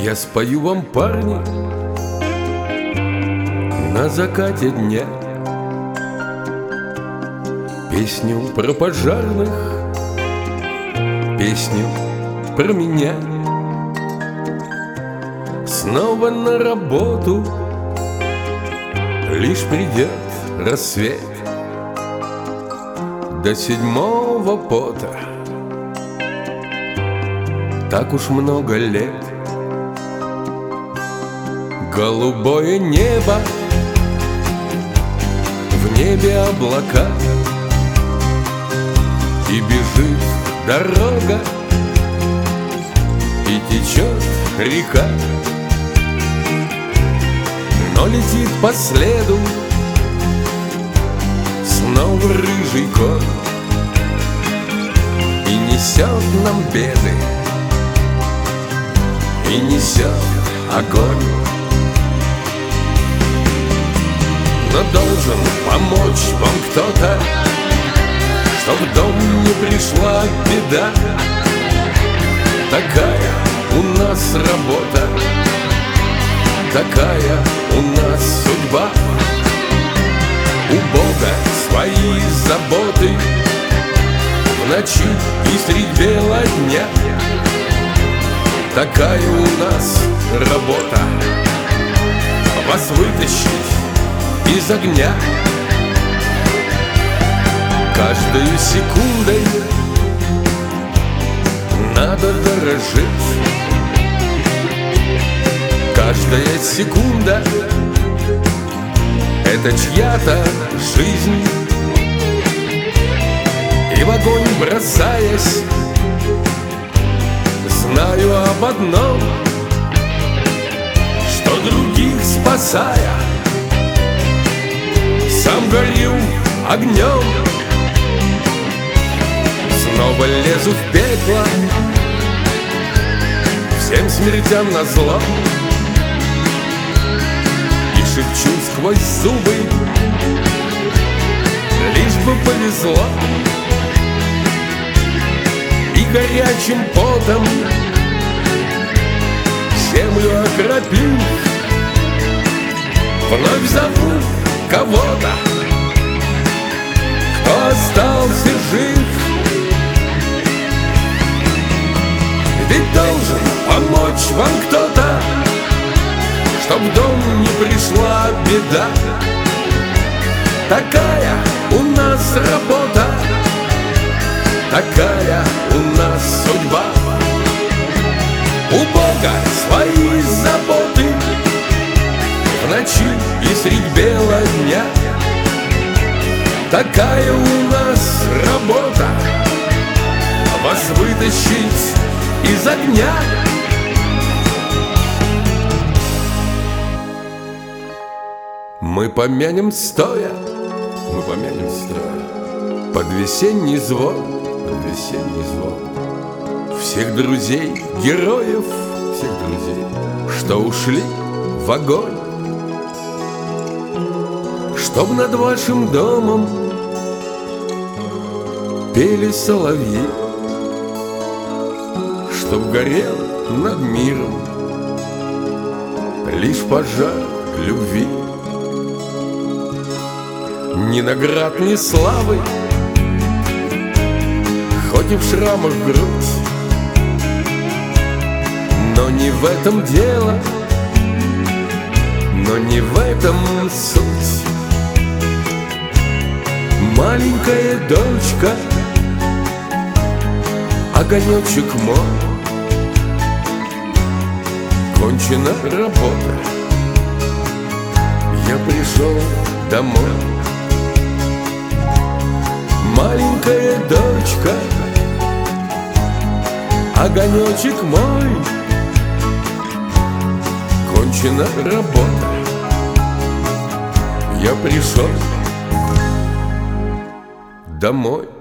Я спою вам, парни, на закате дня песню про пожарных, песню про меня. Снова на работу, лишь придет рассвет, до 7-го пота так уж много лет. Голубое небо, в небе облака, и бежит дорога, и течет река. Но летит по следу снова рыжий конь и несет нам беды, и несет огонь. Но должен помочь вам кто-то, чтоб в дом не пришла беда. Такая у нас работа, такая у нас судьба. У Бога свои заботы в ночи и средь бела дня. Такая у нас работа — вас вытащить из огня. Каждой секундой надо дорожить. Каждая секунда — это чья-то жизнь. И в огонь бросаясь, знаю об одном, что других спасая, сам горю огнем. Снова лезу в пекло, всем смертям назло, и шепчу сквозь зубы, лишь бы повезло. И горячим потом землю окропив, вновь зову кого-то, кто остался жив. Ведь должен помочь вам кто-то, чтоб в дом не пришла беда. Такая у нас работа, такая у нас судьба. У Бога свои заботы в ночи и средь бела дня. Такая у нас работа — вас вытащить из огня. Мы помянем стоя, мы помянем стоя под весенний звон, под весенний звон всех друзей, героев, всех друзей, что ушли в огонь. Чтоб над вашим домом пели соловьи, чтоб горел над миром лишь пожар любви. Ни наград, ни славы, хоть и в шрамах грудь, но не в этом дело, но не в этом суть. Маленькая дочка, огонечек мой, кончена работа, я пришел домой. Маленькая дочка, огонечек мой, кончена работа, я пришел домой.